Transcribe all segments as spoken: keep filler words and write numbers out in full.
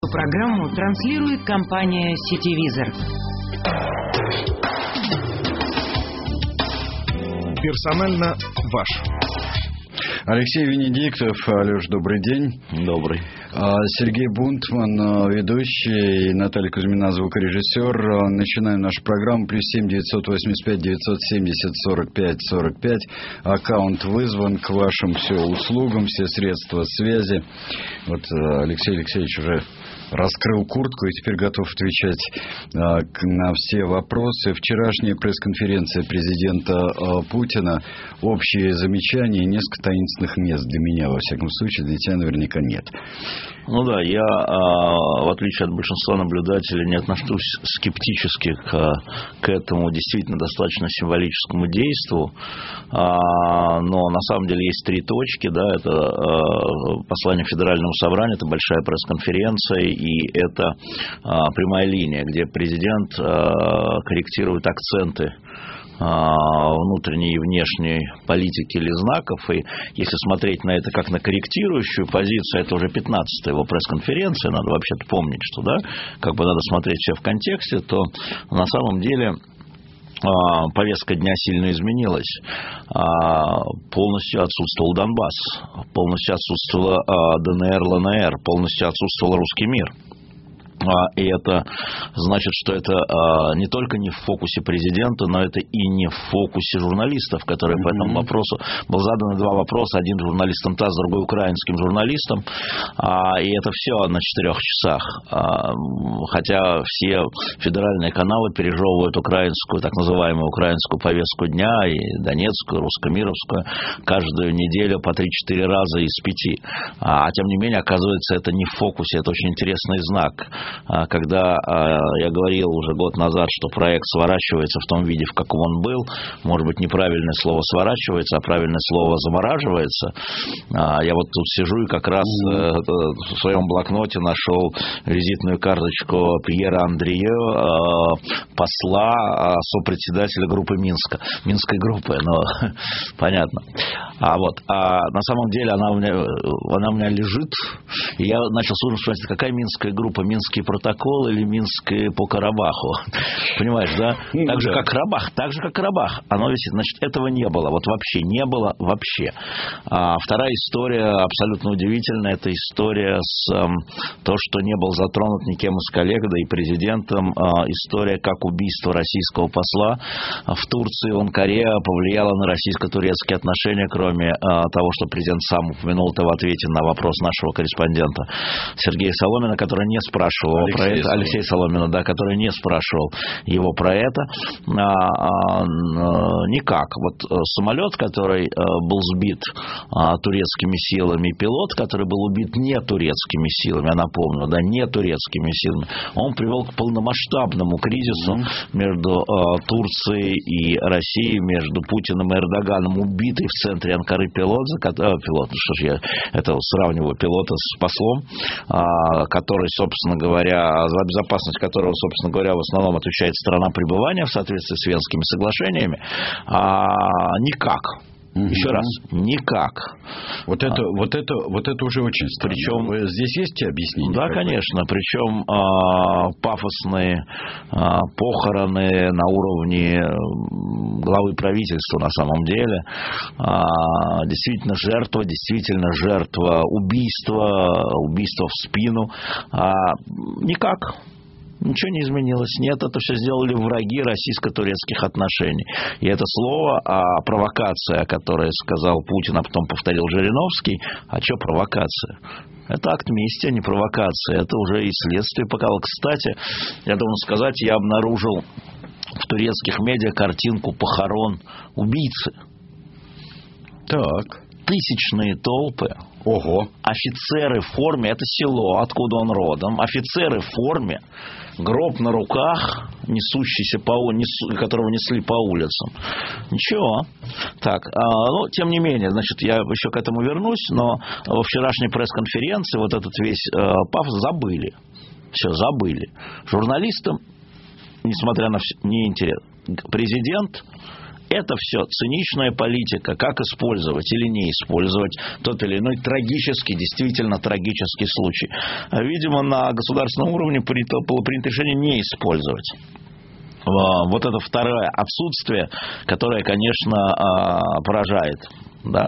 Программу транслирует компания «Сетевизор». Персонально ваш. Алексей Венедиктов. Алеш, добрый день. Добрый. Сергей Бунтман, ведущий, Наталья Кузьмина, звукорежиссер. Начинаем нашу программу. Плюс семь девятьсот восемьдесят пять девятьсот семьдесят сорок пять сорок пять. Аккаунт вызван к вашим все услугам, все средства связи. Вот Алексей Алексеевич уже раскрыл куртку и теперь готов отвечать а, на все вопросы. Вчерашняя пресс-конференция президента а, Путина, общие замечания и несколько таинственных мест для меня, во всяком случае, для тебя наверняка нет. Ну да, я, а, в отличие от большинства наблюдателей, не отношусь скептически к, к этому действительно достаточно символическому действу, а, но на самом деле есть три точки, да, это а, послание Федеральному собранию, это большая пресс-конференция, и это а, прямая линия, где президент а, корректирует акценты внутренней и внешней политики или знаков. И если смотреть на это как на корректирующую позицию, это уже пятнадцатая его пресс-конференция, надо вообще-то помнить, что да, как бы надо смотреть все в контексте, то на самом деле повестка дня сильно изменилась. Полностью отсутствовал Донбасс, полностью отсутствовала ДНР, ЛНР, полностью отсутствовал русский мир. И это значит, что это не только не в фокусе президента, но это и не в фокусе журналистов, которые mm-hmm. по этому вопросу... Был задан два вопроса, один журналистом ТАСС, другой украинским журналистом, и это все на четырех часах. Хотя все федеральные каналы пережевывают украинскую, так называемую украинскую повестку дня, и донецкую, русско-мировскую, каждую неделю по три-четыре раза из пяти. А тем не менее, оказывается, это не в фокусе, это очень интересный знак. Когда я говорил уже год назад, что проект сворачивается в том виде, в каком он был, может быть, неправильное слово сворачивается, а правильное слово замораживается. Я вот тут сижу и как раз в своем блокноте нашел визитную карточку Пьера Андриё, посла, сопредседателя группы Минска. Минской группы, но понятно. А вот, а на самом деле она у меня, она у меня лежит, и я начал сложно спрашивать, какая Минская группа, Минский протокол или Минское по Карабаху. Понимаешь, да? Так же, как Карабах, так же, как Карабах. Оно висит. Значит, этого не было. Вот вообще не было вообще. А вторая история абсолютно удивительная. Это история с эм, то, что не был затронут никем из коллег, да и президентом. Э, история, как убийство российского посла в Турции, в Анкаре, повлияло на российско-турецкие отношения, кроме э, того, что президент сам упомянул это в ответе на вопрос нашего корреспондента Сергея Соломина, который не спрашивал Алексей про это, Соломин. Алексей Соломина, да, который не спрашивал его про это. А, а, никак. Вот самолет, который а, был сбит а, турецкими силами, пилот, который был убит не турецкими силами, я напомню, да, не турецкими силами, он привел к полномасштабному кризису mm-hmm. между а, Турцией и Россией, между Путиным и Эрдоганом. Убитый в центре Анкары пилот, а, пилот, ну что ж я это сравниваю, пилота с послом, а, который, собственно говоря, за безопасность которого, собственно говоря, в основном отвечает страна пребывания в соответствии с Венскими соглашениями, а, никак. Угу. Еще раз, никак. Вот это, а, вот это, вот это уже очень странно. Причем здесь есть объяснение? Да, конечно. Причем а, пафосные а, похороны на уровне главы правительства на самом деле. А, действительно жертва, действительно жертва убийства, убийства в спину. А, никак. Ничего не изменилось. Нет, это все сделали враги российско-турецких отношений. И это слово а, провокация, которое сказал Путин, а потом повторил Жириновский. А что провокация? Это акт мести, а не провокация. Это уже и следствие показало. Кстати, я должен сказать, я обнаружил в турецких медиа картинку похорон убийцы. Так. Тысячные толпы. Ого. Офицеры в форме, это село, откуда он родом. Офицеры в форме, гроб на руках, несущийся по, несу, которого несли по улицам. Ничего. Так, а, ну, тем не менее, значит, я еще к этому вернусь, но во вчерашней пресс-конференции вот этот весь э, пафос забыли. Все, забыли. Журналистам, несмотря на все, не интерес. Президент Это все циничная политика, как использовать или не использовать тот или иной трагический, действительно трагический случай. Видимо, на государственном уровне было принято решение не использовать. Вот это второе отсутствие, которое, конечно, поражает. Да?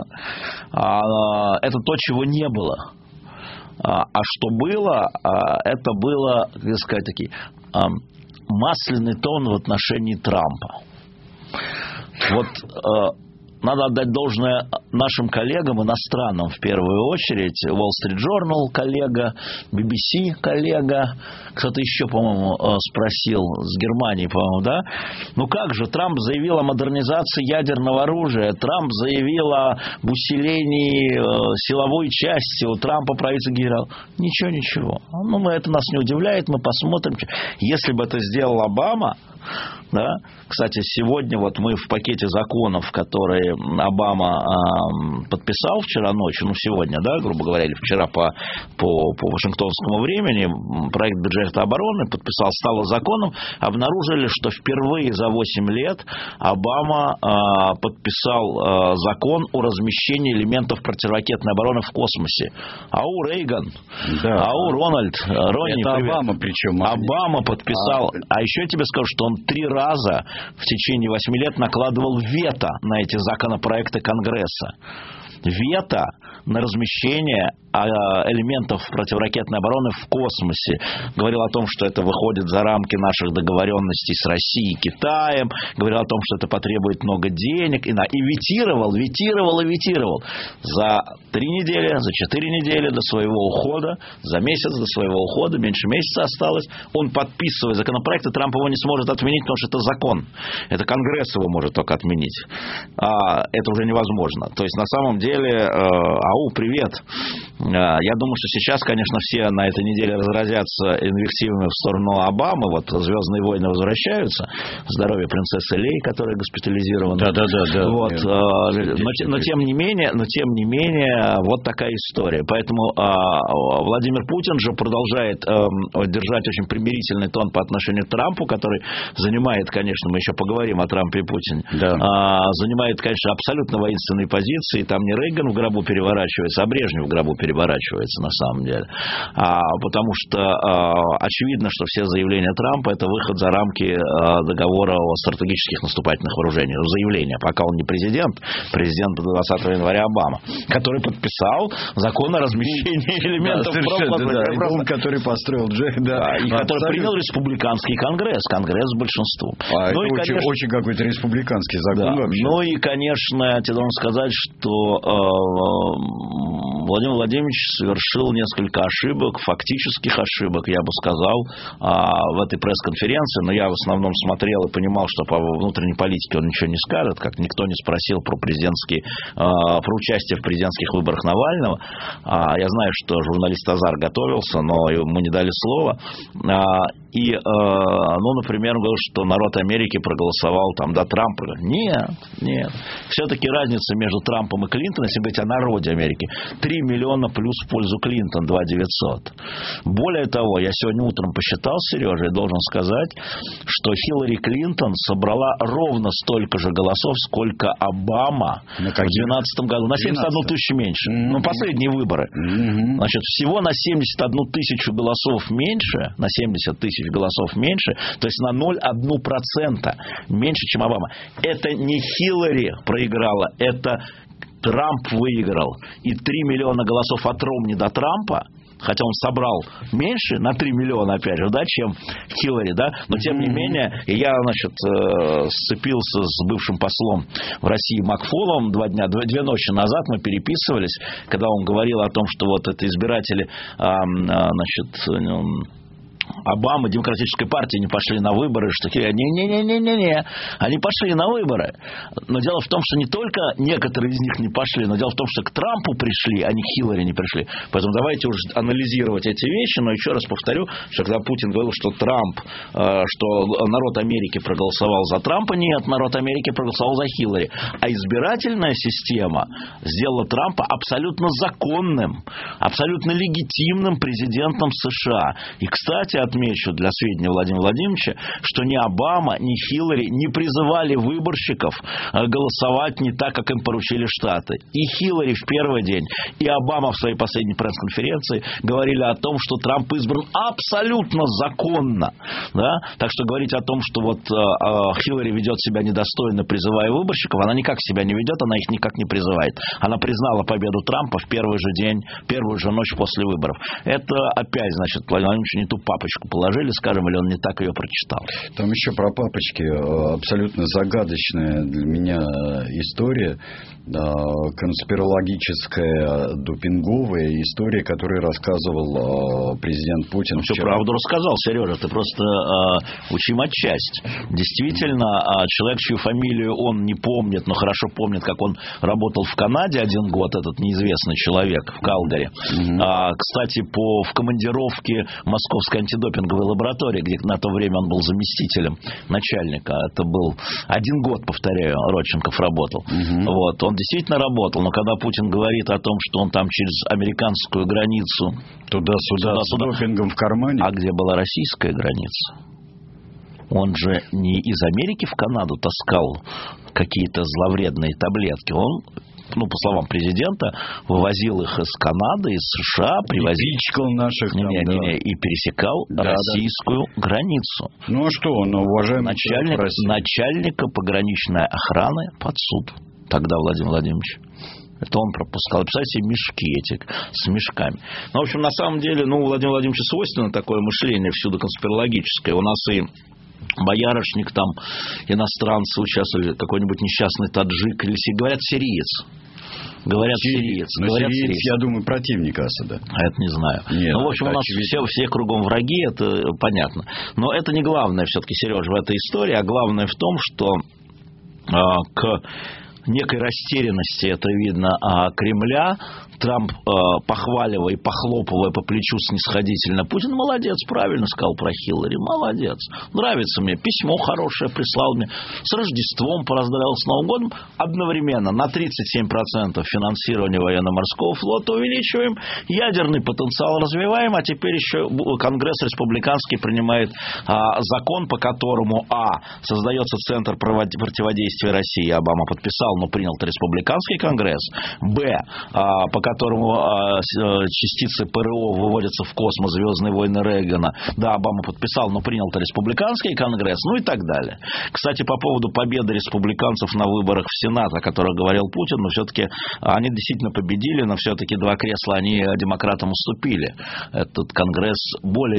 Это то, чего не было. А что было, это было, как сказать, такие, масляный тон в отношении Трампа. Вот надо отдать должное нашим коллегам, иностранным в первую очередь. Wall Street Journal коллега, би би си коллега, кто-то еще, по-моему, спросил, с Германии, по-моему, да? Ну как же, Трамп заявил о модернизации ядерного оружия, Трамп заявил об усилении силовой части, у Трампа правительство генерал. Ничего, ничего. Ну, мы, это нас не удивляет, мы посмотрим. Если бы это сделал Обама, да? Кстати, сегодня вот мы в пакете законов, которые Обама э, подписал вчера ночью, ну сегодня, да, грубо говоря, или вчера по, по, по вашингтонскому времени, проект бюджета обороны подписал, стало законом, обнаружили, что впервые за восемь лет Обама э, подписал э, закон о размещении элементов противоракетной обороны в космосе. Ау, Рейган, да. ау, Рональд, Ронни, это привет. Обама причем. Обама подписал, а... а еще я тебе скажу, что он три раза в течение восьми лет накладывал вето на эти законопроекты Конгресса. Вето на размещение элементов противоракетной обороны в космосе. Говорил о том, что это выходит за рамки наших договоренностей с Россией и Китаем. Говорил о том, что это потребует много денег. И, на... и ветировал, ветировал и ветировал. За три недели, за четыре недели до своего ухода, за месяц до своего ухода, меньше месяца осталось, он подписывает законопроект, и Трамп его не сможет отменить, потому что это закон. Это Конгресс его может только отменить. А это уже невозможно. То есть, на самом деле, э, ау, привет. Я думаю, что сейчас, конечно, все на этой неделе разразятся инвективами в сторону Обамы. Вот «Звездные войны» возвращаются. Здоровье принцессы Лей, которая госпитализирована. Да, да, да, да. Вот. Но, но тем не менее, но тем не менее, вот такая история. Поэтому Владимир Путин же продолжает держать очень примирительный тон по отношению к Трампу, который занимает, конечно, мы еще поговорим о Трампе и Путине, да. занимает, конечно, абсолютно воинственные позиции. Там не Рейган в гробу переворачивается, а Брежнев в гробу переворачивается. переворачивается на самом деле. А, потому что а, очевидно, что все заявления Трампа – это выход за рамки а, договора о стратегических наступательных вооружениях. Заявление, пока он не президент, президент двадцатого января Обама, который подписал закон о размещении элементов да, пропаганды. Да, он, который построил Джек, да, да, и который принял республиканский конгресс, конгресс с большинством. А ну это и, очень, конечно, очень какой-то республиканский закон да, вообще. Ну и, конечно, я тебе должен сказать, что э, Владимир Владимирович совершил несколько ошибок, фактических ошибок, я бы сказал, в этой пресс-конференции, но я в основном смотрел и понимал, что по внутренней политике он ничего не скажет, как никто не спросил про президентские, про участие в президентских выборах Навального. Я знаю, что журналист Азар готовился, но ему не дали слова. И, ну, например, он говорил, что народ Америки проголосовал там, да, Трампа. Нет, нет. Все-таки разница между Трампом и Клинтоном, если говорить о народе Америки, три миллиона плюс в пользу Клинтон, два девятьсот. Более того, я сегодня утром посчитал, Сережа, и должен сказать, что Хиллари Клинтон собрала ровно столько же голосов, сколько Обама в две тысячи двенадцатом году. На семьдесят одну тысячу меньше. Mm-hmm. Ну, последние выборы. Mm-hmm. Значит, всего на семьдесят одну тысячу голосов меньше, на семьдесят тысяч голосов меньше, то есть на ноль целых одна десятая процента меньше, чем Обама. Это не Хиллари проиграла, это Трамп выиграл. И три миллиона голосов от Ромни до Трампа, хотя он собрал меньше, на три миллиона, опять же, да, чем Хиллари, да, но тем не менее, я, значит, сцепился с бывшим послом в России Макфолом два дня, две ночи назад мы переписывались, когда он говорил о том, что вот это избиратели, значит, Обамы, Демократической партии не пошли на выборы, что не-не-не-не-не, они пошли на выборы. Но дело в том, что не только некоторые из них не пошли, но дело в том, что к Трампу пришли, а не к Хиллари не пришли. Поэтому давайте уже анализировать эти вещи, но еще раз повторю, что когда Путин говорил, что Трамп, что народ Америки проголосовал за Трампа, нет, народ Америки проголосовал за Хиллари. А избирательная система сделала Трампа абсолютно законным, абсолютно легитимным президентом США. И, кстати, кстати, отмечу для сведения Владимира Владимировича, что ни Обама, ни Хиллари не призывали выборщиков голосовать не так, как им поручили Штаты. И Хиллари в первый день, и Обама в своей последней пресс-конференции говорили о том, что Трамп избран абсолютно законно. Да? Так что говорить о том, что вот э, Хиллари ведет себя недостойно, призывая выборщиков, она никак себя не ведет, она их никак не призывает. Она признала победу Трампа в первый же день, первую же ночь после выборов. Это опять, значит, Владимир Владимирович не ту папочку положили, скажем, или он не так ее прочитал. Там еще про папочки абсолютно загадочная для меня история, конспирологическая, допинговая история, которую рассказывал президент Путин. Ну, все правду рассказал, Сережа, ты просто э, учи матчасть. Действительно, э, человек, чью фамилию он не помнит, но хорошо помнит, как он работал в Канаде один год, этот неизвестный человек в Калгари. Mm-hmm. А, кстати, по, в командировке Московской антидопинговой лаборатории, где на то время он был заместителем начальника, это был один год, повторяю, Родченков работал. Mm-hmm. Вот, он действительно работал, но когда Путин говорит о том, что он там через американскую границу туда-сюда, с допингом в кармане, а где была российская граница? Он же не из Америки в Канаду таскал какие-то зловредные таблетки. Он, ну, по словам президента, вывозил их из Канады, из США, привозил... И пичкал наших... Не, там, не, да. не, и пересекал да, российскую да. границу. Ну, а что он, уважаемый... Начальник, начальника пограничной охраны под суд. Тогда Владимир Владимирович. Это он пропускал. Представляете, мешки эти с мешками. Ну, в общем, на самом деле, ну, Владимиру Владимировичу свойственно такое мышление всюду конспирологическое. У нас и боярышник, там, иностранцы участвовали, какой-нибудь несчастный таджик, или говорят, сириец. Говорят, сириец. Но говорят, сириец, сириец, я думаю, противник Асада. А это не знаю. Нет, ну, в общем, у нас все, все кругом враги, это понятно. Но это не главное все-таки, Сереж, в этой истории, а главное в том, что э, к некой растерянности, это видно, а Кремля, Трамп, э, похваливая и похлопывая по плечу снисходительно, Путин молодец, правильно сказал про Хиллари, молодец, нравится мне, письмо хорошее прислал мне, с Рождеством поздравил, с Новым годом, одновременно на тридцать семь процентов финансирования военно-морского флота увеличиваем, ядерный потенциал развиваем, а теперь еще Конгресс республиканский принимает а, закон, по которому а. создается Центр противодействия России, Обама подписал, но принял-то республиканский Конгресс, б. А, по которому а, частицы ПРО выводятся в космос, звездные войны Рейгана, да, Обама подписал, но принял-то республиканский Конгресс, ну и так далее. Кстати, по поводу победы республиканцев на выборах в Сенат, о которых говорил Путин, но все-таки они действительно победили, но все-таки два кресла они демократам уступили. Этот Конгресс более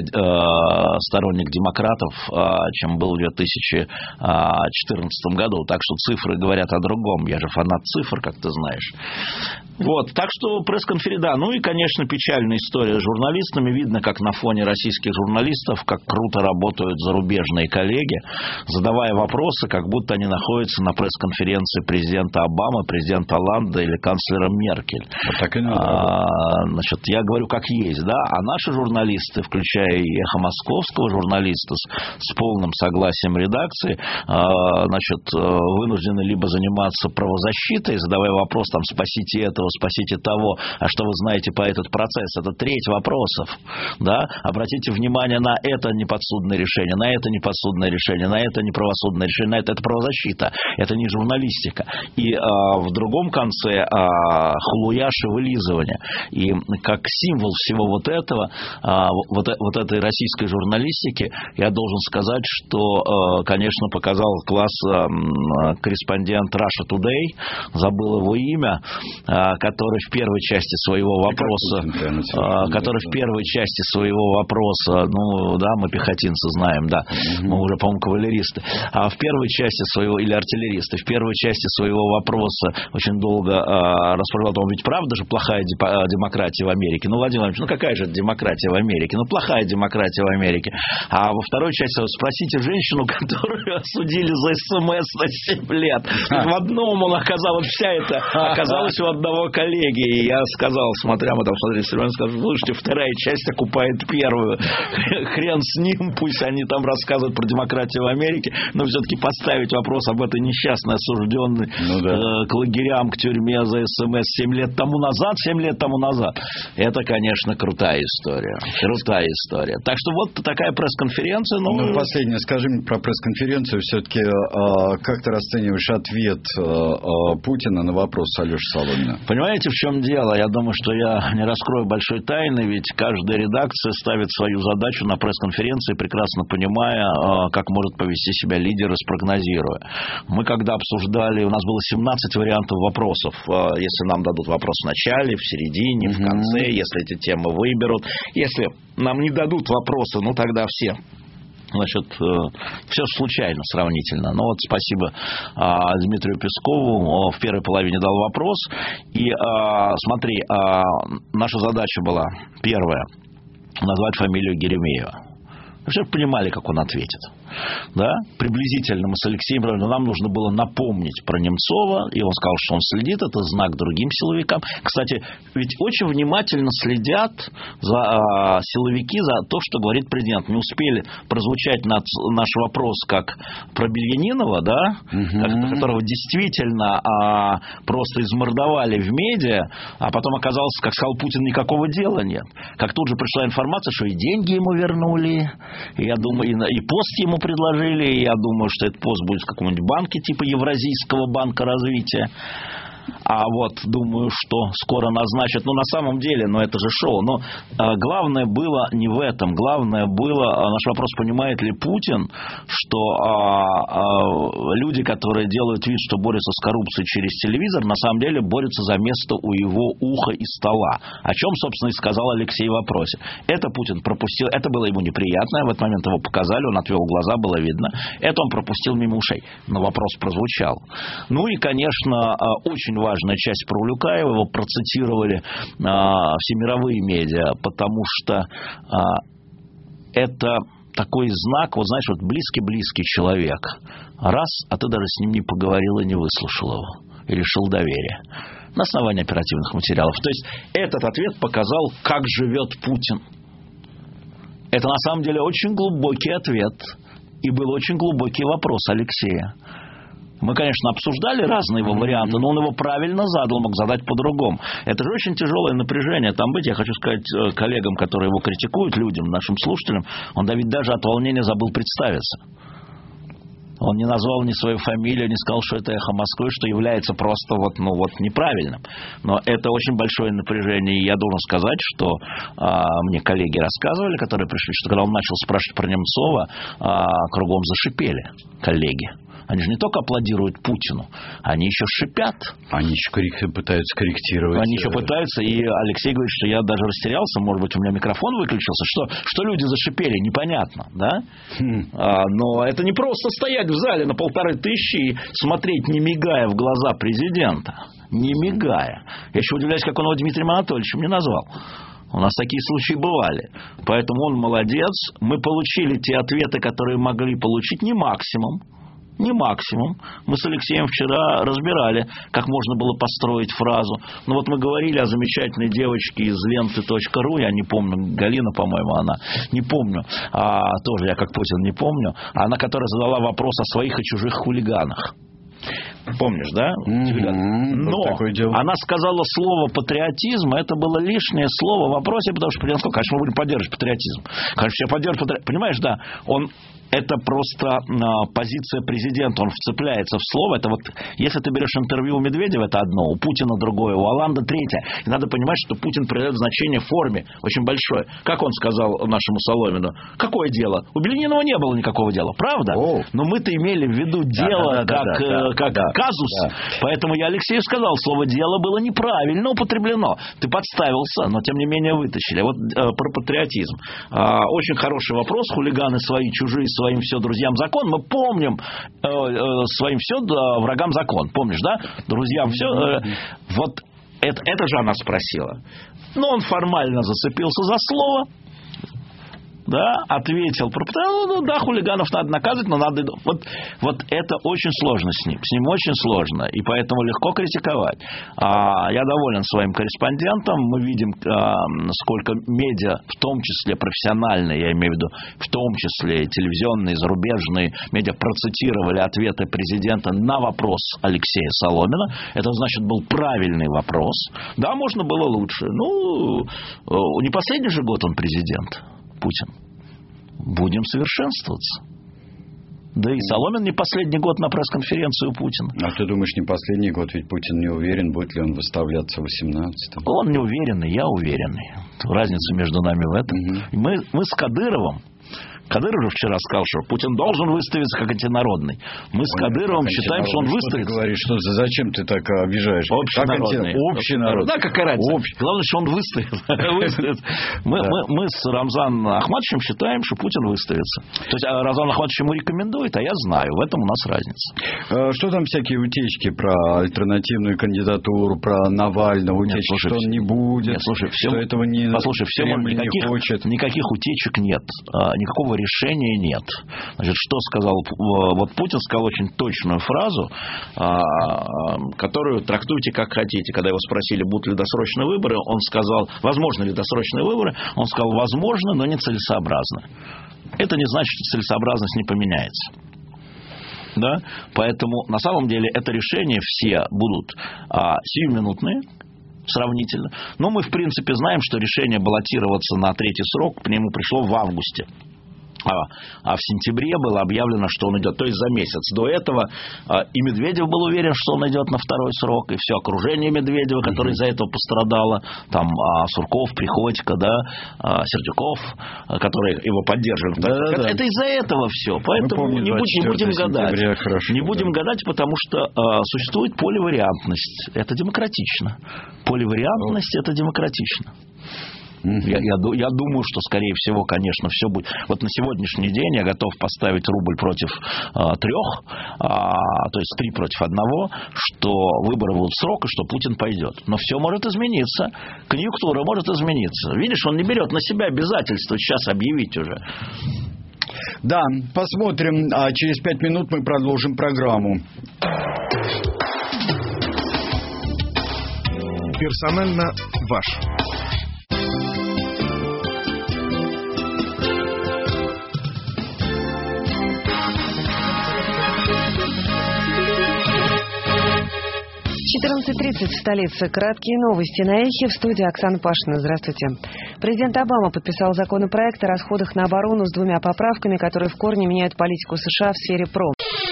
э, сторонник демократов, э, чем был в две тысячи четырнадцатом году, так что цифры говорят о другом. Я же фанат цифр, как ты знаешь. Вот, так что пресс-конференция, да, ну и, конечно, печальная история с журналистами. Видно, как на фоне российских журналистов, как круто работают зарубежные коллеги, задавая вопросы, как будто они находятся на пресс-конференции президента Обамы, президента Олланда или канцлера Меркель. Вот так и надо. А, значит, я говорю, как есть, да, а наши журналисты, включая и «Эхо Московского» журналиста с, с полным согласием редакции, а, значит, вынуждены либо заниматься правозащитой, задавая вопрос, там, спасите этого, спасите того, а что вы знаете по этот процесс? Это треть вопросов, да? Обратите внимание на это неподсудное решение, на это неподсудное решение, на это неправосудное решение, на это, это правозащита, это не журналистика. И а, в другом конце а, хлуяж и вылизывание. И как символ всего вот этого, а, вот, вот этой российской журналистики, я должен сказать, что, а, конечно, показал класс а, корреспондент Russia Today, забыл его имя, а, который в первой части своего вопроса, а, который в первой части своего вопроса, ну, да, мы пехотинцы знаем, да, mm-hmm. мы уже, по-моему, кавалеристы, а в первой части своего, или артиллеристы, в первой части своего вопроса очень долго а, рассуждал, он ведь правда же плохая демократия в Америке? Ну, Владимир Владимирович, ну какая же демократия в Америке? Ну, плохая демократия в Америке. А во второй части спросите женщину, которую осудили за СМС на семь лет. В одном мол, оказалось, вся это оказалось у одного коллеги. И я сказал, смотря, мы там смотрели, Сергей сказал, слушайте, вторая часть окупает первую. Хрен с ним, пусть они там рассказывают про демократию в Америке, но все-таки поставить вопрос об этой несчастной осужденной ну, да. э, к лагерям, к тюрьме за СМС семь лет тому назад, семь лет тому назад. Это, конечно, крутая история. Крутая история. Так что вот такая пресс-конференция. Ну, ну последнее, скажи мне про пресс-конференцию. Все-таки э, как ты расцениваешь ответ э, э, Путина на вопрос Алёши Соломина? Понимаете, в чем дело? Я думаю, что я не раскрою большой тайны, ведь каждая редакция ставит свою задачу на пресс-конференции, прекрасно понимая, э, как может повести себя лидер и спрогнозируя. Мы когда обсуждали, у нас было семнадцать вариантов вопросов. Э, если нам дадут вопрос в начале, в середине, в конце, mm-hmm. если эти темы выберут. Если нам не дадут вопросы, ну тогда все... Значит, все случайно сравнительно. Но вот спасибо а, Дмитрию Пескову. В первой половине дал вопрос. И а, смотри, а, наша задача была первая — назвать фамилию Еремеева. Чтобы понимали, как он ответит. Да? Приблизительно мы с Алексеем, нам нужно было напомнить про Немцова, и он сказал, что он следит, это знак другим силовикам. Кстати, ведь очень внимательно следят за, а, силовики за то, что говорит президент. Не успели прозвучать над, наш вопрос как про Бельянинова, да? Угу. Которого действительно а, просто измордовали в медиа, а потом оказалось, как сказал Путин, никакого дела нет. Как тут же пришла информация, что и деньги ему вернули, и, я думаю, и, и пост ему предложили, и я думаю, что этот пост будет в каком-нибудь банке типа Евразийского банка развития. А вот думаю, что скоро назначат. Ну, на самом деле, ну, это же шоу. Но а, главное было не в этом. Главное было, а, наш вопрос, понимает ли Путин, что а, а, люди, которые делают вид, что борются с коррупцией через телевизор, на самом деле борются за место у его уха и стола. О чем, собственно, и сказал Алексей в вопросе. Это Путин пропустил. Это было ему неприятно. В этот момент его показали, он отвел глаза, было видно. Это он пропустил мимо ушей. Но вопрос прозвучал. Ну и, конечно, очень важная часть про Улюкаева, его процитировали а, все мировые медиа, потому что а, это такой знак, вот знаешь, вот близкий-близкий человек, раз, а ты даже с ним не поговорил и не выслушал его, и лишил доверия. На основании оперативных материалов. То есть этот ответ показал, как живет Путин. Это на самом деле очень глубокий ответ, и был очень глубокий вопрос Алексея. Мы, конечно, обсуждали разные его варианты, но он его правильно задал, мог задать по-другому. Это же очень тяжелое напряжение там быть. Я хочу сказать коллегам, которые его критикуют, людям, нашим слушателям, он, да, ведь даже от волнения забыл представиться. Он не назвал ни свою фамилию, не сказал, что это «Эхо Москвы», что является просто вот, ну, вот неправильным. Но это очень большое напряжение. И я должен сказать, что а, мне коллеги рассказывали, которые пришли, что когда он начал спрашивать про Немцова, а, кругом зашипели коллеги. Они же не только аплодируют Путину, они еще шипят. Они еще коррек- пытаются корректировать. Они еще пытаются, и Алексей говорит, что я даже растерялся, может быть, у меня микрофон выключился, что, что люди зашипели, непонятно, да? Хм. А, но это не просто стоять в зале на полторы тысячи и смотреть, не мигая, в глаза президента. Не мигая. Я еще удивляюсь, как он его Дмитрием Анатольевичем не назвал. У нас такие случаи бывали. Поэтому он молодец. Мы получили те ответы, которые могли получить, не максимум. Не максимум. Мы с Алексеем вчера разбирали, как можно было построить фразу. Ну вот мы говорили о замечательной девочке из ленты точка ру, я не помню, Галина, по-моему, она, не помню, а, тоже я как Путин не помню, она, которая задала вопрос о своих и чужих хулиганах. Помнишь, да? Mm-hmm. Но вот она сказала слово «патриотизм», это было лишнее слово в вопросе, потому что президент сказал, конечно, мы будем поддерживать патриотизм. Конечно, все поддерживают патриотизм. Понимаешь, да, он... Это просто а, позиция президента, он вцепляется в слово. Это вот, если ты берешь интервью у Медведева, это одно, у Путина другое, у Оланда третье. И надо понимать, что Путин придает значение форме очень большое. Как он сказал нашему Соломину? Какое дело? У Бельянинова не было никакого дела, правда? О. Но мы-то имели в виду дело да, да, как, да, да, как да, казус. Да. Поэтому я Алексею сказал, слово «дело» было неправильно употреблено. Ты подставился, но тем не менее вытащили. Вот э, про патриотизм. Э, очень хороший вопрос. Хулиганы свои, чужие свои. Своим все друзьям закон. Мы помним э, э, своим все да, врагам закон. Помнишь, да? Друзьям все. Э, вот это, это же она спросила. Но он формально зацепился за слово. да, ответил, ну, ну да, хулиганов надо наказывать, но надо... Вот, вот это очень сложно с ним, с ним очень сложно, и поэтому легко критиковать. А, я доволен своим корреспондентом, мы видим, а, сколько медиа, в том числе профессиональные, я имею в виду, в том числе телевизионные, зарубежные медиа, процитировали ответы президента на вопрос Алексея Соломина. Это, значит, был правильный вопрос. Да, можно было лучше. Ну, не последний же год он президент, Путин. Будем совершенствоваться. Да и Соломин не последний год на пресс-конференцию Путина. А ты думаешь, не последний год? Ведь Путин не уверен, будет ли он выставляться в восемнадцатом. Он не уверенный, я уверенный. Разница между нами в этом. Угу. Мы, мы с Кадыровым, Кадыров же вчера сказал, что Путин должен выставиться как антинародный. Мы с Кадыровым считаем, что он выставится. Ты говоришь, что зачем ты так обижаешь? Общенародный. Общий народ. Да, какая разница. Общ... Главное, что он выставится. Мы, да. мы, мы с Рамзаном Ахматовичем считаем, что Путин выставится. То есть Рамзан Ахматович ему рекомендует, а я знаю. В этом у нас разница. Что там всякие утечки про альтернативную кандидатуру, про Навального, утечки, нет, слушай, что он не будет, нет, слушай, всем, что этого не, послушай, всем никаких, не хочет. Никаких утечек нет. Никакого решения нет. Значит, что сказал... Вот Путин сказал очень точную фразу, которую трактуйте как хотите. Когда его спросили, будут ли досрочные выборы, он сказал, возможно ли досрочные выборы, он сказал, возможно, но нецелесообразно. Это не значит, что целесообразность не поменяется. Да? Поэтому, на самом деле, это решение все будут а, сиюминутные, сравнительно. Но мы, в принципе, знаем, что решение баллотироваться на третий срок к нему пришло в августе. А, а в сентябре было объявлено, что он идет, то есть за месяц до этого. А, и Медведев был уверен, что он идет на второй срок, и все окружение Медведева, которое из-за этого пострадало, там а, Сурков, Приходько, да, а, Сердюков, а, которые его поддерживали. Да, это, да. это из-за этого все. Поэтому не, будь, не будем гадать. Хорошо, не будем да. гадать, потому что а, существует поливариантность. Это демократично. Поливариантность – это демократично. Я, я, я думаю, что, скорее всего, конечно, все будет. Вот на сегодняшний день я готов поставить рубль против а, трех, а, то есть три против одного, что выборы будут срок и что Путин пойдет. Но все может измениться. Конъюнктура может измениться. Видишь, он не берет на себя обязательства сейчас объявить уже. Да, посмотрим. А через пять минут мы продолжим программу. Персонально ваш. четырнадцать тридцать в столице. Краткие новости на Эхе. В студии Оксана Пашина. Здравствуйте. Президент Обама подписал законопроект о расходах на оборону с двумя поправками, которые в корне меняют политику США в сфере ПРО.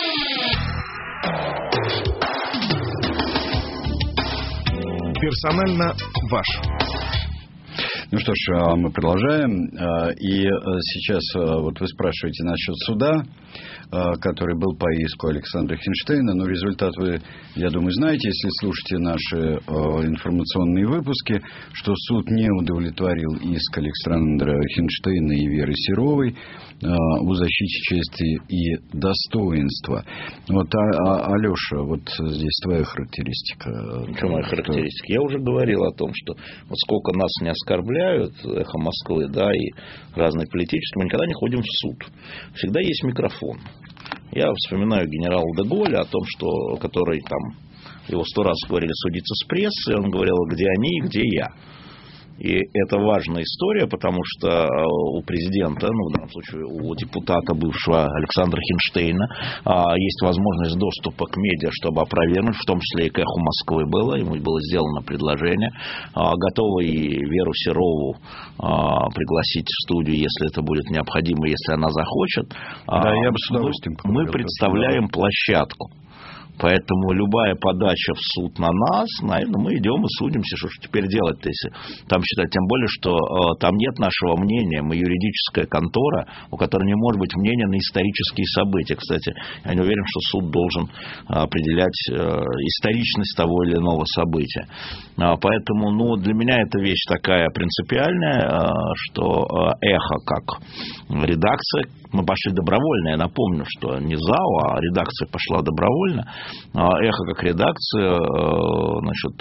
Персонально ваш. Ну что ж, мы продолжаем. И сейчас вот вы спрашиваете насчет суда, который был по иску Александра Хинштейна. Но результат вы, я думаю, знаете, если слушаете наши информационные выпуски, что суд не удовлетворил иск Александра Хинштейна и Веры Серовой о защите чести и достоинства. Вот, а, а, Алеша, вот здесь твоя характеристика. Что моя характеристика? Я уже говорил о том, что вот сколько нас не оскорбляют, Эхо Москвы, да, и разные политические, мы никогда не ходим в суд. Всегда есть микрофон. Я вспоминаю генерала де Голля о том, что, который там, его сто раз говорили судиться с прессой, он говорил, где они и где я. И это важная история, потому что у президента, ну, в данном случае у депутата бывшего Александра Хинштейна, есть возможность доступа к медиа, чтобы опровергнуть, в том числе и к Эху Москвы было, ему было сделано предложение. Готовы и Веру Серову пригласить в студию, если это будет необходимо, если она захочет. Да, я бы с удовольствием. Мы представляем площадку. Поэтому любая подача в суд на нас, наверное, мы идем и судимся, что же теперь делать-то, если там считать, тем более, что э, там нет нашего мнения, мы юридическая контора, у которой не может быть мнения на исторические события. Кстати, я не уверен, что суд должен определять э, историчность того или иного события. А, поэтому, ну, для меня эта вещь такая принципиальная, э, что э, Эхо как редакция, мы пошли добровольно, я напомню, что не ЗАО, а редакция пошла добровольно. «Эхо» как редакция, значит,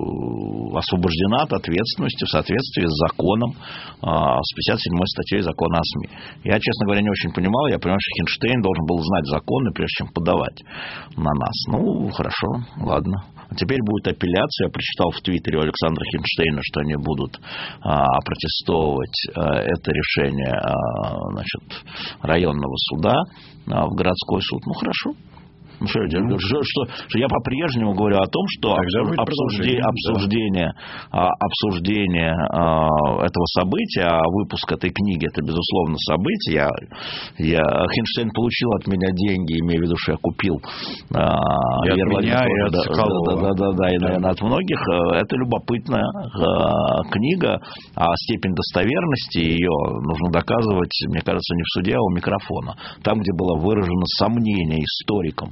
освобождена от ответственности в соответствии с законом, с пятьдесят седьмой статьей закона о СМИ. Я, честно говоря, не очень понимал. Я понимаю, что Хинштейн должен был знать законы, прежде чем подавать на нас. Ну, хорошо, ладно. Теперь будет апелляция. Я прочитал в Твиттере у Александра Хинштейна, что они будут а, протестовать а, это решение а, значит, районного суда а, в городской суд. Ну, хорошо. Ну, что, ну, что, что, что я по-прежнему говорю о том, что обсуждение, обсуждение, да. обсуждение а, этого события, а выпуск этой книги, это, безусловно, событие. Я, я, Хинштейн получил от меня деньги, имея в виду, что я купил. А, и от меня, и от да, Соколова. Да, да, да, да, и, наверное, от многих. Это любопытная а, книга, а степень достоверности ее нужно доказывать, мне кажется, не в суде, а у микрофона. Там, где было выражено сомнение историкам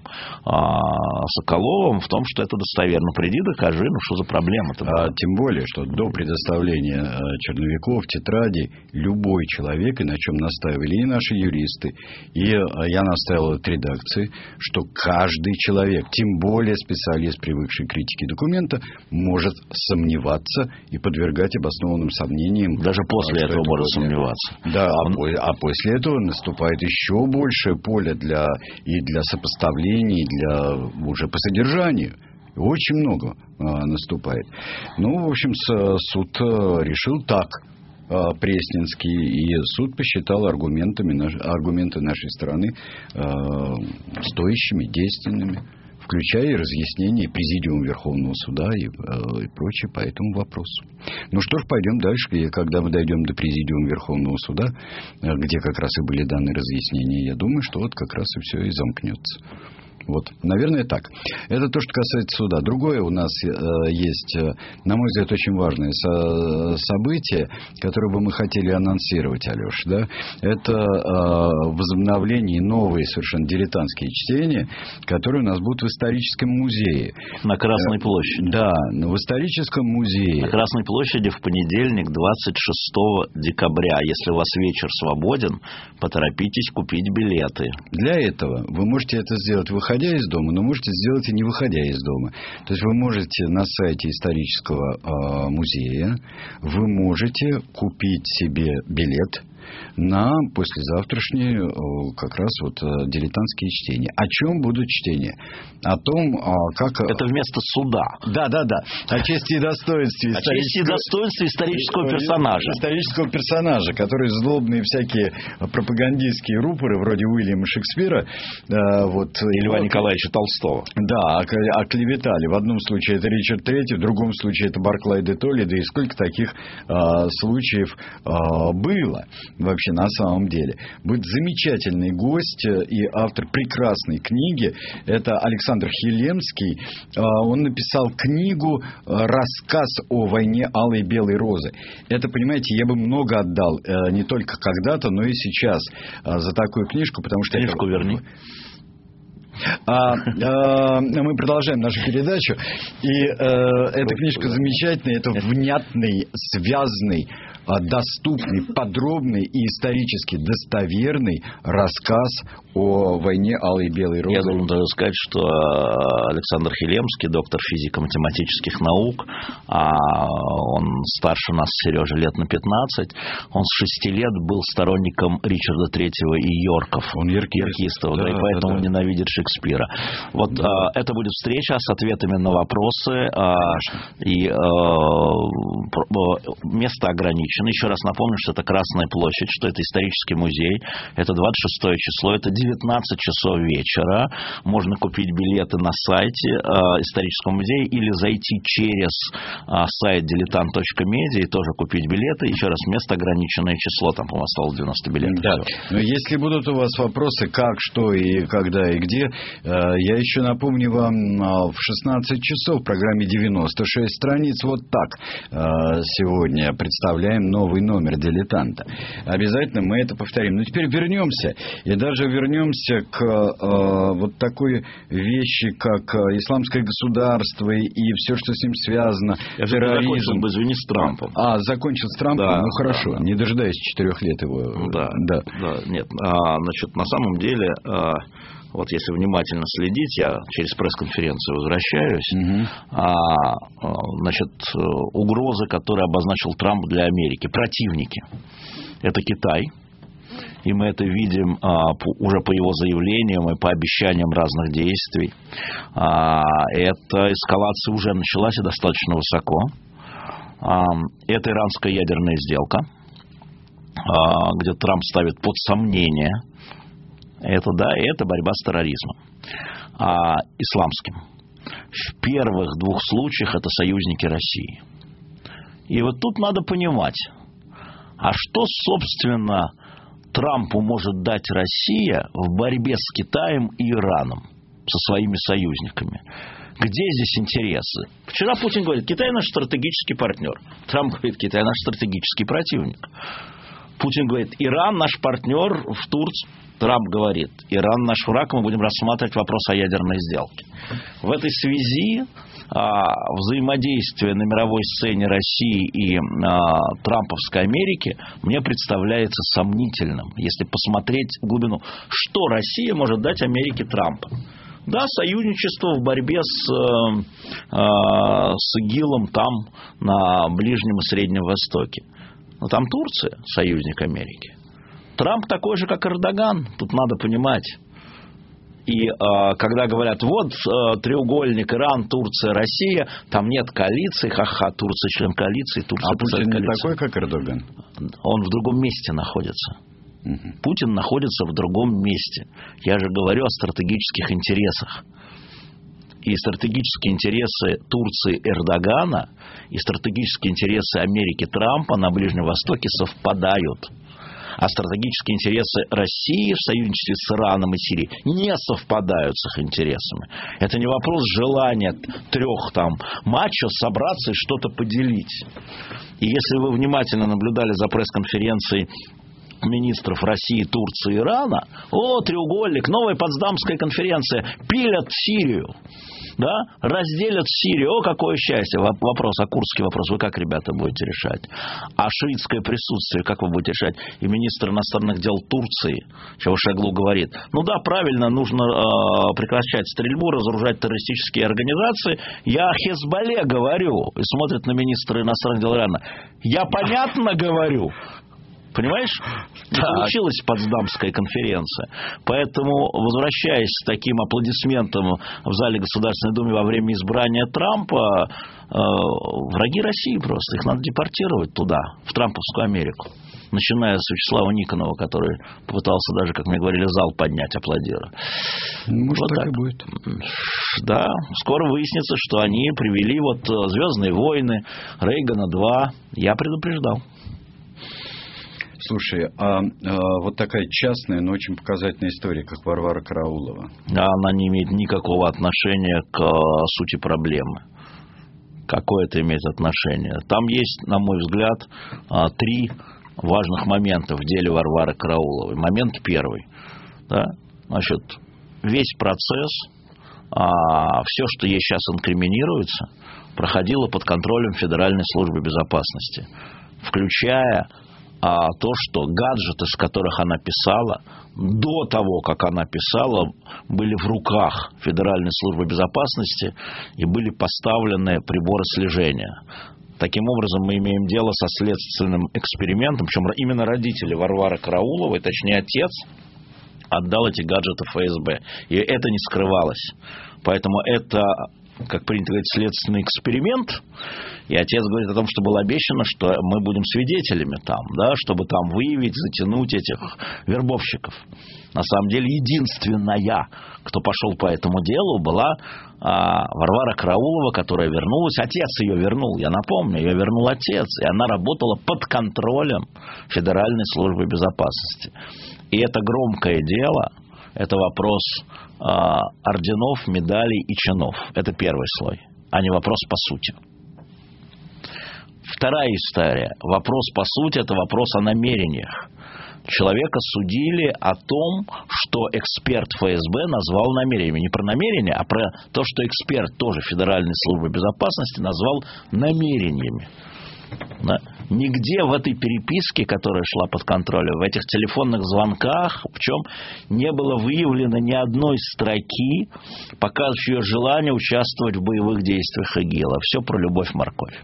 Соколовым в том, что это достоверно. Приди, докажи, ну что за проблема-то? А, тем более, что до предоставления черновиков, тетрадей, любой человек, и на чем настаивали и наши юристы, и я настаивал от редакции, что каждый человек, тем более специалист, привыкший к критике документа, может сомневаться и подвергать обоснованным сомнениям. Даже после этого это может сомневаться. Да, Он... а, а после этого наступает еще большее поле для, и для сопоставления, и для уже по содержанию. Очень много а, наступает. Ну, в общем, с, суд а, решил так. А, Пресненский, и суд посчитал аргументами, наш, аргументы нашей стороны а, стоящими, действенными, включая и разъяснение Президиума Верховного Суда и, э, и прочее по этому вопросу. Ну что ж, пойдем дальше. И когда мы дойдем до Президиума Верховного Суда, э, где как раз и были даны разъяснения, я думаю, что вот как раз и все и замкнется. Вот, наверное, так. Это то, что касается суда. Другое у нас э, есть, э, на мой взгляд, очень важное со- событие, которое бы мы хотели анонсировать, Алеш, да? Это э, возобновление, новые совершенно дилетантские чтения, которые у нас будут в историческом музее. На Красной площади. Да, в историческом музее. На Красной площади в понедельник, двадцать шестого декабря. Если у вас вечер свободен, поторопитесь купить билеты. Для этого вы можете это сделать, выходя из дома, но можете сделать и не выходя из дома. То есть вы можете на сайте исторического э, музея, вы можете купить себе билет на послезавтрашние как раз вот дилетантские чтения. О чем будут чтения? О том, как... Это вместо суда. Да, да, да. О чести и достоинстве исторического... О чести и достоинстве исторического персонажа. Исторического персонажа, который злобные всякие пропагандистские рупоры, вроде Уильяма Шекспира, вот, и Льва Николаевича Толстого. Да, оклеветали. В одном случае это Ричард Третий, в другом случае это Барклай де Толли, да и сколько таких а, случаев а, было. Вообще, на самом деле. Будет замечательный гость и автор прекрасной книги. Это Александр Хилемский. Он написал книгу «Рассказ о войне алой и белой розы». Это, понимаете, я бы много отдал, не только когда-то, но и сейчас за такую книжку, потому что... Книжку это... верни. А, а, мы продолжаем нашу передачу. И а, эта книжка замечательная. Это внятный, связанный, доступный, подробный и исторически достоверный рассказ о войне алой и белой розы. Я должен даже сказать, что Александр Хилемский, доктор физико-математических наук, он старше нас с Сережей лет на пятнадцать, он с шести лет был сторонником Ричарда Третьего и Йорков. Он Йоркистов, да, да, и поэтому да, да. ненавидит Шекспира. Вот да. а, это будет встреча с ответами на вопросы, а, и а, место ограничено. Еще раз напомню, что это Красная площадь, что это исторический музей, это двадцать шестое число, это девятнадцать часов вечера. Можно купить билеты на сайте а, исторического музея или зайти через а, сайт дилетант точка медиа и тоже купить билеты. Еще раз, место ограниченное число, там, по-моему, осталось девяносто билетов. Да. Но если будут у вас вопросы, как, что и когда и где, я еще напомню вам, в шестнадцать часов в программе девяносто шесть страниц вот так сегодня представляем новый номер «Дилетанта». Обязательно мы это повторим. Но теперь вернемся. И даже вернемся к э, вот такой вещи, как исламское государство и, и все, что с ним связано. Я терроризм. Закончил бы, извини, с Трампом. А, закончил с Трампом? Да, ну, хорошо. Да, не дожидаясь четырех лет его. Да, да. да нет. А, значит, на самом деле... А... Вот если внимательно следить, я через пресс-конференцию возвращаюсь, угу. а, значит, угрозы, которые обозначил Трамп для Америки, противники. Это Китай, и мы это видим а, по, уже по его заявлениям и по обещаниям разных действий. А, эта эскалация уже началась и достаточно высоко. А, это иранская ядерная сделка, а, где Трамп ставит под сомнение. Это да, и это борьба с терроризмом а, исламским. В первых двух случаях это союзники России. И вот тут надо понимать, а что, собственно, Трампу может дать Россия в борьбе с Китаем и Ираном, со своими союзниками? Где здесь интересы? Вчера Путин говорит, Китай наш стратегический партнер. Трамп говорит, Китай наш стратегический противник. Путин говорит, Иран наш партнер в Турции. Трамп говорит, Иран наш враг, мы будем рассматривать вопрос о ядерной сделке. В этой связи а, взаимодействие на мировой сцене России и а, Трамповской Америки мне представляется сомнительным, если посмотреть в глубину, что Россия может дать Америке Трампа. Да, союзничество в борьбе с, а, с ИГИЛом там, на Ближнем и Среднем Востоке. Но там Турция, союзник Америки. Трамп такой же, как Эрдоган, тут надо понимать. И э, когда говорят, вот э, треугольник Иран, Турция, Россия, там нет коалиции, ха-ха, Турция член коалиции, Турция а Путин коалиции. Не такой, как Эрдоган? Он в другом месте находится. Угу. Путин находится в другом месте. Я же говорю о стратегических интересах. И стратегические интересы Турции Эрдогана и стратегические интересы Америки Трампа на Ближнем Востоке совпадают. А стратегические интересы России в союзничестве с Ираном и Сирией не совпадают с их интересами. Это не вопрос желания трех там мачо собраться и что-то поделить. И если вы внимательно наблюдали за пресс-конференцией министров России, Турции и Ирана, о, треугольник, новая Потсдамская конференция, пилят Сирию. Да? Разделят Сирию. О, какое счастье. Вопрос, а курдский вопрос вы как, ребята, будете решать? А шиитское присутствие как вы будете решать? И министр иностранных дел Турции Чавушоглу говорит, ну да, правильно, нужно э, прекращать стрельбу, разоружать террористические организации. Я о Хезболле говорю. И смотрит на министра иностранных дел Ирана. Я понятно говорю. Понимаешь? Не получилась Потсдамская конференция. Поэтому, возвращаясь с таким аплодисментом в зале Государственной Думы во время избрания Трампа, э, враги России просто. Их надо депортировать туда, в Трамповскую Америку. Начиная с Вячеслава Никонова, который попытался даже, как мне говорили, зал поднять, аплодируя. Может, вот так, так и будет. Да, скоро выяснится, что они привели вот «Звездные войны», Рейгана два. Я предупреждал. Слушай, а, а вот такая частная, но очень показательная история, как Варвара Караулова. Она не имеет никакого отношения к сути проблемы. Какое это имеет отношение? Там есть, на мой взгляд, три важных момента в деле Варвары Карауловой. Момент первый. Да? Значит, весь процесс, а, все, что ей сейчас инкриминируется, проходило под контролем Федеральной службы безопасности, включая а, то, что гаджеты, с которых она писала, до того, как она писала, были в руках Федеральной службы безопасности и были поставлены приборы слежения. Таким образом, мы имеем дело со следственным экспериментом, причем именно родители Варвары Карауловой, точнее отец, отдал эти гаджеты эф эс бэ. И это не скрывалось. Поэтому это, как принято говорить, следственный эксперимент. И отец говорит о том, что было обещано, что мы будем свидетелями там, да, чтобы там выявить, затянуть этих вербовщиков. На самом деле, единственная, кто пошел по этому делу, была а, Варвара Караулова, которая вернулась. Отец ее вернул, я напомню, ее вернул отец. И она работала под контролем Федеральной службы безопасности. И это громкое дело, это вопрос а, орденов, медалей и чинов. Это первый слой, а не вопрос по сути. Вторая история. Вопрос, по сути, это вопрос о намерениях. Человека судили о том, что эксперт эф эс бэ назвал намерениями. Не про намерения, а про то, что эксперт тоже Федеральной службы безопасности назвал намерениями. Да? Нигде в этой переписке, которая шла под контролем, в этих телефонных звонках, в чем не было выявлено ни одной строки, показывающей желание участвовать в боевых действиях ИГИЛа. Все про любовь-морковь.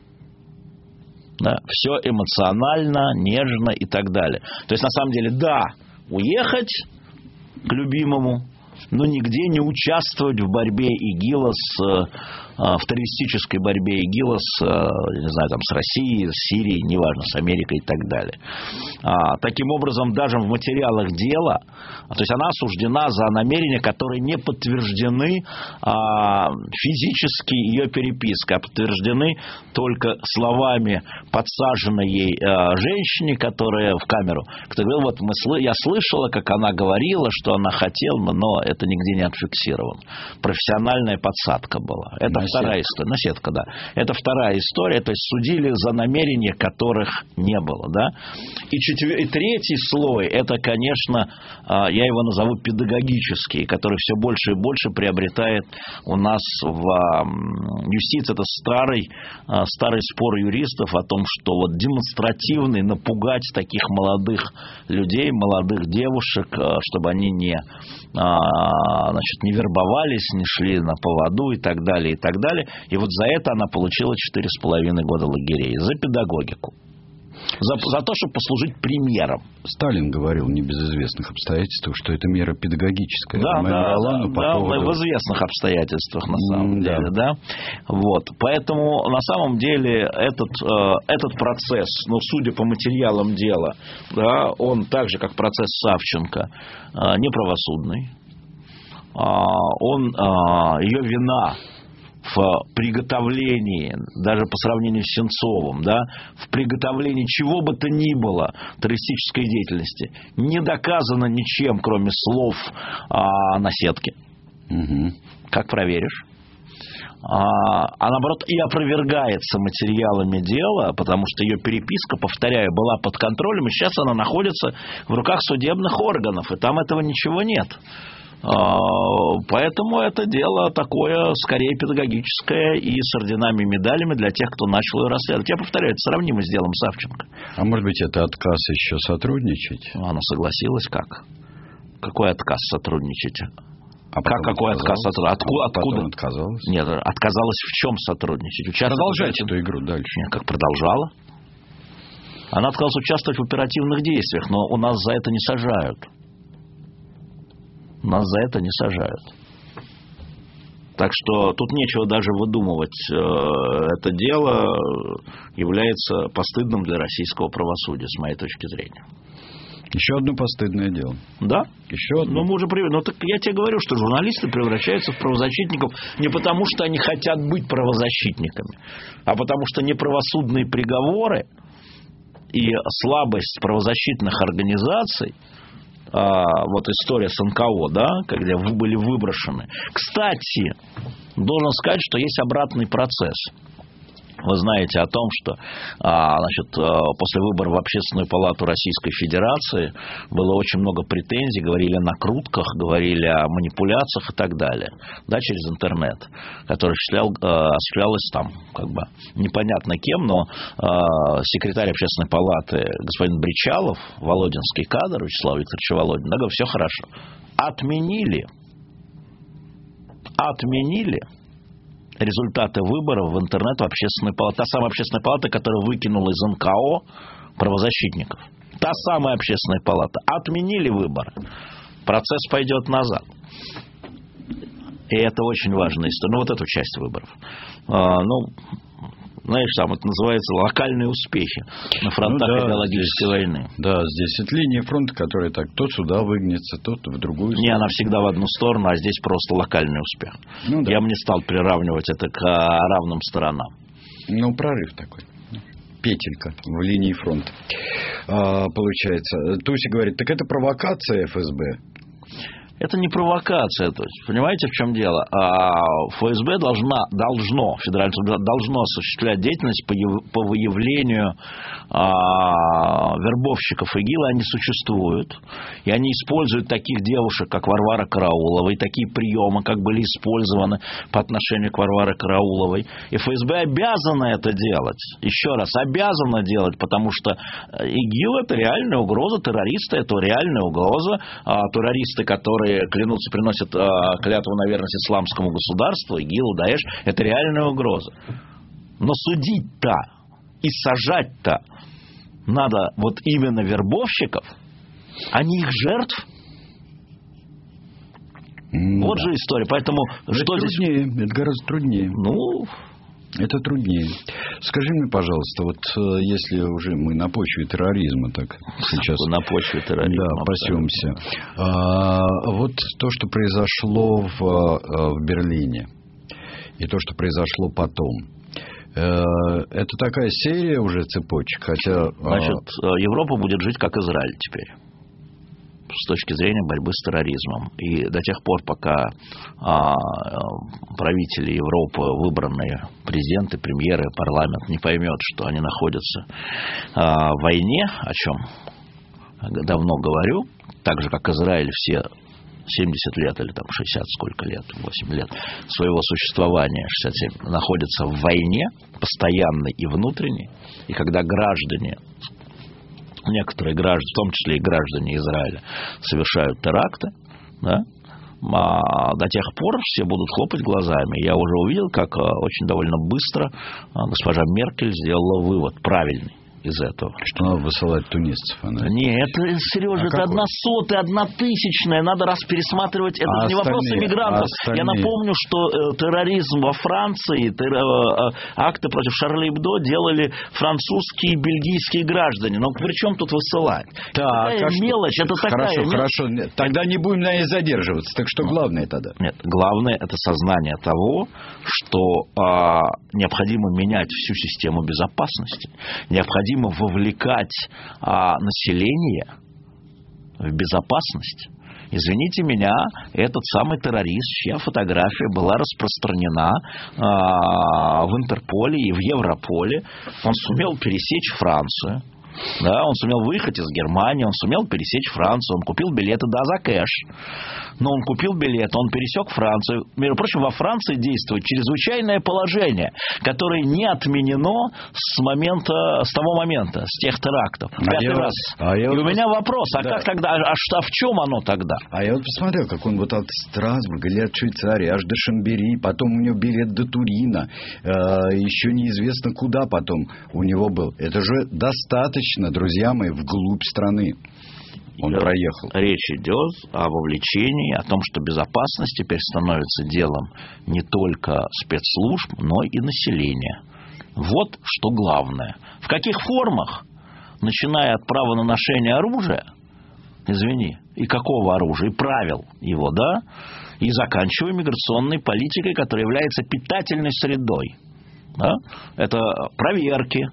Да? Все эмоционально, нежно и так далее. То есть, на самом деле, да, уехать к любимому, но нигде не участвовать в борьбе ИГИЛа с в террористической борьбе ИГИЛа с, не знаю, там, с Россией, с Сирией, неважно, с Америкой и так далее. А, таким образом, даже в материалах дела, то есть она осуждена за намерения, которые не подтверждены а, физически ее перепиской, а подтверждены только словами подсаженной ей а, женщине, которая в камеру, которая говорила, вот мы, я слышала, как она говорила, что она хотела, но это нигде не отфиксировано. Профессиональная подсадка была. Это вторая история. Наседка, да. Это вторая история. То есть судили за намерения, которых не было. Да? И, четвер... и третий слой, это, конечно, я его назову педагогический, который все больше и больше приобретает у нас в юстиции. Это старый, старый спор юристов о том, что вот демонстративный напугать таких молодых людей, молодых девушек, чтобы они не, значит, не вербовались, не шли на поводу и так далее, и так далее. И вот за это она получила четыре с половиной года лагерей. За педагогику. За, за то, чтобы послужить примером. Сталин говорил не без известных обстоятельств, что это мера педагогическая. Да, да, Ролану да, по да поводу... в известных обстоятельствах на самом mm, деле. Да. Да. Вот. Поэтому на самом деле этот, э, этот процесс, ну, судя по материалам дела, да, он так же, как процесс Савченко, э, неправосудный. Э, он, э, ее вина в приготовлении, даже по сравнению с Сенцовым, да, в приготовлении чего бы то ни было террористической деятельности не доказано ничем, кроме слов а, наседки. Угу. Как проверишь? А, а наоборот и опровергается материалами дела, потому что ее переписка, повторяю, была под контролем, и сейчас она находится в руках судебных органов, и там этого ничего нет. Поэтому это дело такое, скорее, педагогическое и с орденами и медалями для тех, кто начал ее расследовать. Я повторяю, это сравнимо с делом Савченко. А может быть, это отказ еще сотрудничать? Она согласилась, как? Какой отказ сотрудничать? А как какой отказ сотрудничать? Откуда? откуда? Отказалась? Нет, отказалась в чем сотрудничать? Участвовать Продолжать в... эту игру дальше. Нет, как продолжала? Она отказалась участвовать в оперативных действиях, но у нас за это не сажают. Нас за это не сажают. Так что тут нечего даже выдумывать. Это дело является постыдным для российского правосудия, с моей точки зрения. Еще одно постыдное дело. Да? Еще одно. Ну, мы уже при... ну, так я тебе говорю, что журналисты превращаются в правозащитников не потому, что они хотят быть правозащитниками, а потому что неправосудные приговоры и слабость правозащитных организаций, вот история с эн ка о, да, когда вы были выброшены. Кстати, должен сказать, что есть обратный процесс. Вы знаете о том, что значит, после выборов в Общественную палату Российской Федерации было очень много претензий, говорили о накрутках, говорили о манипуляциях и так далее, да, через интернет, который осуществлял, осуществлялось там, как бы, непонятно кем, но секретарь Общественной палаты господин Бричалов, володинский кадр, Вячеслав Викторович Володин, да, говорит, все хорошо. Отменили, отменили результаты выборов в интернет в Общественную палату. Та самая Общественная палата, которая выкинула из эн ка о правозащитников. Та самая Общественная палата. Отменили выборы. Процесс пойдет назад. И это очень важная история. Ну, вот эту часть выборов. А, ну, знаешь, там это называется локальные успехи на фронтах ну, да, идеологической здесь, войны. Да, здесь это линия фронта, которая так то сюда выгнется, то в другую сторону. Не, она всегда в одну сторону, а здесь просто локальный успех. Ну, да. Я бы не стал приравнивать это к равным сторонам. Ну, прорыв такой. Петелька в линии фронта. А, получается. Туся говорит, так это провокация эф эс бэ? Это не провокация, то есть, понимаете, в чем дело? А ФСБ должна, должно, федеральное должно осуществлять деятельность по, по выявлению а, вербовщиков ИГИЛа, они существуют. И они используют таких девушек, как Варвара Караулова, и такие приемы, как были использованы по отношению к Варваре Карауловой. И ФСБ обязана это делать. Еще раз, обязана делать, потому что ИГИЛ — это реальная угроза, террористы — это реальная угроза. А, террористы, которые клянутся, приносят а, клятву на верность исламскому государству, ИГИЛу, Даэш — это реальная угроза. Но судить-то и сажать-то надо вот именно вербовщиков, а не их жертв. Mm, вот да. же история. Поэтому это что труднее, здесь... это гораздо труднее. Ну... Это труднее. Скажи мне, пожалуйста, вот если уже мы на почве терроризма так сейчас... На почве терроризма. Да, пасемся. А, вот то, что произошло в, в Берлине, и то, что произошло потом. Это такая серия уже цепочек, хотя... Значит, Европа будет жить как Израиль теперь, с точки зрения борьбы с терроризмом. И до тех пор, пока а, правители Европы, выбранные президенты, премьеры, парламент не поймет, что они находятся а, в войне, о чем давно говорю, так же, как Израиль все семьдесят лет или там шестьдесят сколько лет, восемь лет своего существования, шестьдесят семь, находятся в войне, постоянной и внутренней, и когда граждане, некоторые граждане, в том числе и граждане Израиля, совершают теракты, да, а до тех пор все будут хлопать глазами. Я уже увидел, как очень довольно быстро госпожа Меркель сделала вывод правильный из этого. Что надо высылать тунисцев? Она... Нет, это, Сережа, а это одна сотая, одна тысячная. Надо раз пересматривать. Это а же не вопрос иммигрантов. А Я напомню, что э, терроризм во Франции, террор, э, акты против Шарли Эбдо делали французские и бельгийские граждане. Но при чем тут высылать? Так, такая а мелочь. Что? Это хорошо, такая хорошо. Мелочь. Тогда не будем на ней задерживаться. Так что главное тогда? Нет, главное — это сознание того, что э, необходимо менять всю систему безопасности. Необходимо вовлекать а, население в безопасность. Извините меня, этот самый террорист, чья фотография была распространена а, в Интерполе и в Европоле, он сумел пересечь Францию. Да, он сумел выехать из Германии, он сумел пересечь Францию, он купил билеты, да, за кэш. Но он купил билет, он пересек Францию. Между прочим, во Франции действует чрезвычайное положение, которое не отменено с момента, с того момента, с тех терактов. А Пятый я раз. А я И вот у меня вопрос, а да. как тогда, а, что, а в чем оно тогда? А я вот посмотрел, как он вот от Страсбурга или от Швейцарии аж до Шамбери, потом у него билет до Турина, э, еще неизвестно куда потом у него был. Это же достаточно, друзья мои, вглубь страны. Он проехал. Речь идет о вовлечении, о том, что безопасность теперь становится делом не только спецслужб, но и населения. Вот что главное. В каких формах, начиная от права на ношение оружия, извини, и какого оружия, и правил его, да, и заканчивая миграционной политикой, которая является питательной средой. Да? Это проверки,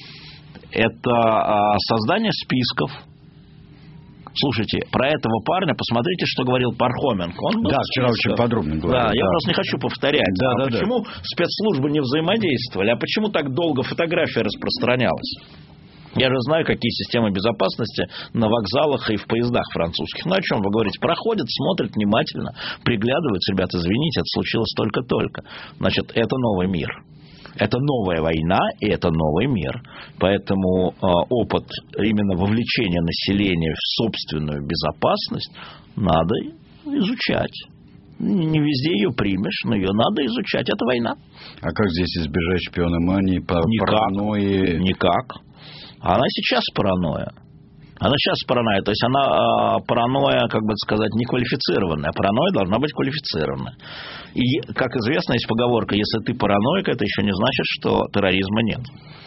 это создание списков. Слушайте, про этого парня посмотрите, что говорил Пархоменко. Он да, вчера очень подробно говорил. Да, да, я просто не хочу повторять. Да, а да, почему да. спецслужбы не взаимодействовали? А почему так долго фотография распространялась? Я же знаю, какие системы безопасности на вокзалах и в поездах французских. Ну, о чем вы говорите? Проходят, смотрят внимательно, приглядываются. Ребят, извините, это случилось только-только. Значит, это новый мир. Это новая война, и это новый мир. Поэтому э, опыт именно вовлечения населения в собственную безопасность надо изучать. Не везде ее примешь, но ее надо изучать. Это война. А как здесь избежать шпиономании, паранойи? Никак. Она сейчас паранойя. Она сейчас паранойя. То есть она э, паранойя, как бы сказать, неквалифицированная. Паранойя должна быть квалифицированная. И, как известно, есть поговорка: если ты параноик, это еще не значит, что терроризма нет.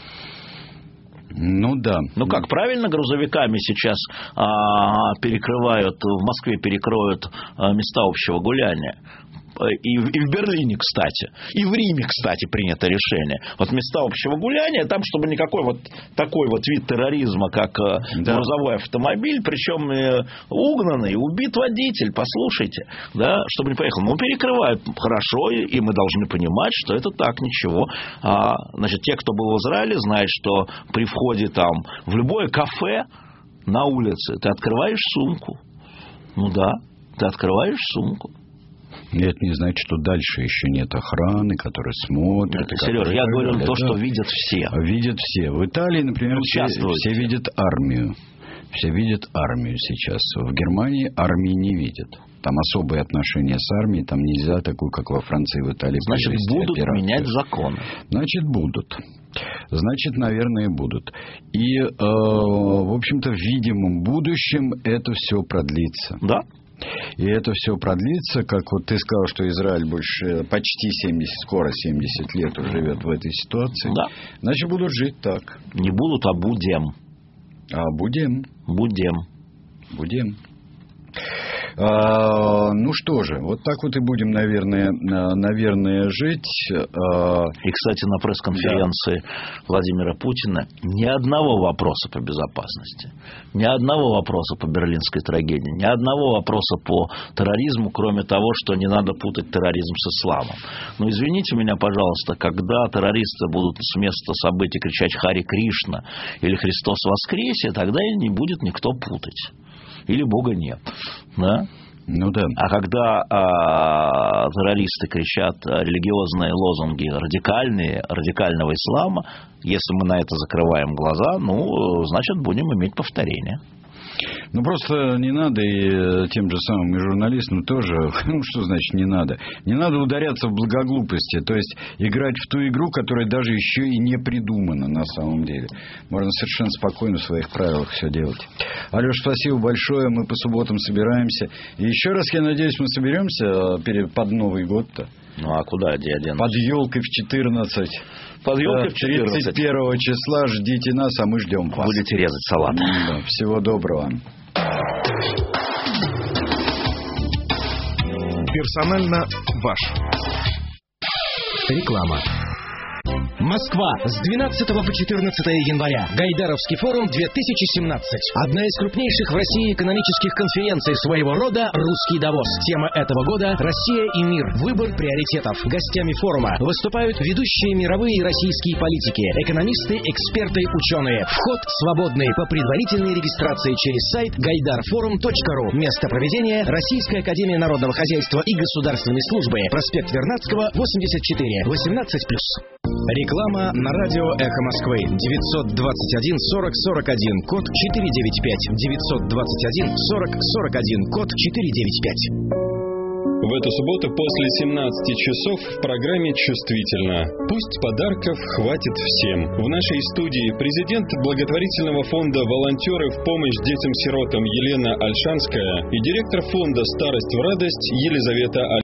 Ну да. Ну как, правильно грузовиками сейчас а, перекрывают, в Москве перекроют а, места общего гуляния? и, в, и в Берлине, кстати, и в Риме, кстати, принято решение. Вот места общего гуляния, там, чтобы никакой вот такой вот вид терроризма, как да. грузовой автомобиль, причем угнанный, убит водитель, послушайте, да, чтобы не поехал. Ну, перекрывают хорошо, и мы должны понимать, что это так, ничего. А, значит, те, кто был в Израиле, знают, что при входе там в любое кафе на улице ты открываешь сумку. Ну да, ты открываешь сумку. И это не значит, что дальше еще нет охраны, которая смотрит. Сереж, я говорю то, что видят все. Видят все. В Италии, например, все, все видят армию. Все видят армию сейчас. В Германии армии не видят. Там особые отношения с армией. Там нельзя такую, как во Франции и в Италии. Значит, будут операцию. Менять законы. Значит, будут. Значит, наверное, будут. И, э, в общем-то, в видимом будущем это все продлится. Да. И это все продлится, как вот ты сказал, что Израиль больше почти семьдесят, скоро семьдесят лет уже живет в этой ситуации. Да. Значит, будут жить так. Не будут, а будем. А будем. Будем. Будем. А, ну что же, вот так вот и будем, наверное, наверное, жить. А... И, кстати, на пресс-конференции да. Владимира Путина ни одного вопроса по безопасности, ни одного вопроса по берлинской трагедии, ни одного вопроса по терроризму, кроме того, что не надо путать терроризм с исламом. Но извините меня, пожалуйста, когда террористы будут с места событий кричать «Хари Кришна» или «Христос воскресе», тогда и не будет никто путать. Или Бога нет. Да? Ну да. А когда а, террористы кричат религиозные лозунги радикальные, радикального ислама, если мы на это закрываем глаза, ну, значит, будем иметь повторение. Ну, просто не надо и тем же самым и журналистам тоже, ну, что значит не надо? Не надо ударяться в благоглупости, то есть играть в ту игру, которая даже еще и не придумана на самом деле. Можно совершенно спокойно в своих правилах все делать. Алеш, спасибо большое, мы по субботам собираемся. И еще раз, я надеюсь, мы соберемся перед, под Новый год-то. Ну, а куда я денусь? Под елкой в четырнадцать. Под елкой в четырнадцать. тридцать первого числа ждите нас, а мы ждем вас. Будете резать салат. Да, всего доброго. Персонально ваш. Реклама. Москва с двенадцатого по четырнадцатое января. Гайдаровский форум две тысячи семнадцать. Одна из крупнейших в России экономических конференций своего рода «Русский Давос». Тема этого года – Россия и мир. Выбор приоритетов. Гостями форума выступают ведущие мировые и российские политики, экономисты, эксперты, ученые. Вход свободный по предварительной регистрации через сайт гайдарфорум точка ру. Место проведения – Российская академия народного хозяйства и государственной службы. Проспект Вернадского, восемьдесят четыре, восемнадцать плюс. Реклама на радио «Эхо Москвы». девятьсот двадцать один сорок сорок один, код четыреста девяносто пять. девятьсот двадцать один сорок сорок один, код четыреста девяносто пять. В эту субботу после семнадцати часов в программе «Чувствительно». Пусть подарков хватит всем. В нашей студии президент благотворительного фонда «Волонтеры в помощь детям-сиротам» Елена Альшанская и директор фонда «Старость в радость» Елизавета Альшанская.